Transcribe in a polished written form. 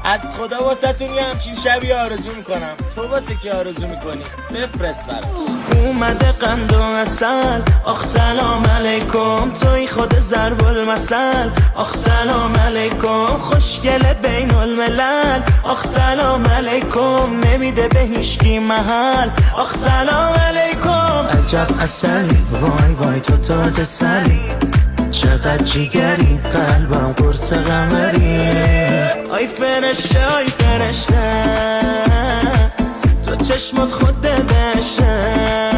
از خدا واسهتون یه همچین شبی آرزو میکنم. تو واسه کی آرزو میکنی؟ بفرست برام. اومده قند و عسل، آخ سلام علیکم، توی خود ضرب المثل. آخ سلام علیکم، خوشگل بین الملل. آخ سلام علیکم، نمیده به هیچکی محل. آخ سلام علیکم، عجب عسلی، وای وای تو تاج سری، چقدر جیگری، قلبم قرص قمری. آی فرشته آی فرشته، تو چشمت خود بهشته.